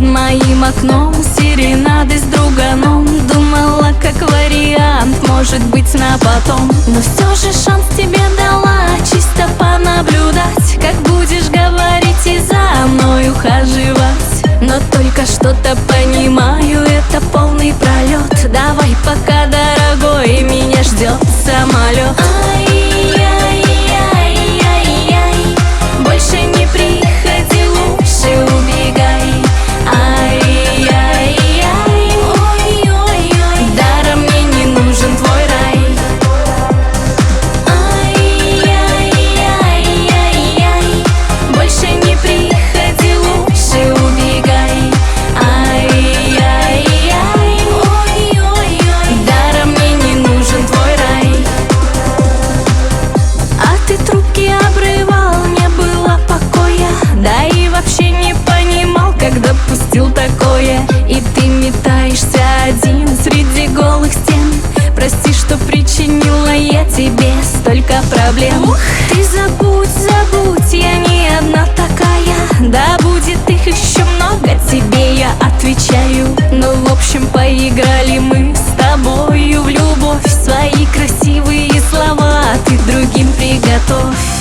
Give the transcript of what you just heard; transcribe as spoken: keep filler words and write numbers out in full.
моим окном серенады с друганом. Думала, как вариант, может быть, на потом. Но все же шанс тебе дала, чисто понаблюдать, как будешь говорить и за мной ухаживать. Но только что-то понимаю, это полный пролет. Давай пока, дорогой, меня ждет самолет. Ай-яй-яй-яй-яй, больше не приходи, лучше убегай. Ай-яй-яй, ой-ой-ой, даром мне не нужен твой рай. Ай-яй-яй-яй-яй, больше не приходи, лучше убегай. Ай-яй-яй, ой-ой-ой, даром мне не нужен твой рай. А ты трубки обрывал, не было покоя, да и вообще не понимал, как допустил такое. И ты метаешься один среди голых стен. Прости, что причинила я тебе столько проблем. Ух. Ты забудь, забудь, я не одна такая. Да будет их еще много, тебе я отвечаю. Ну, в общем, поиграли мы с тобою в любовь. Свои красивые слова ты другим приготовь.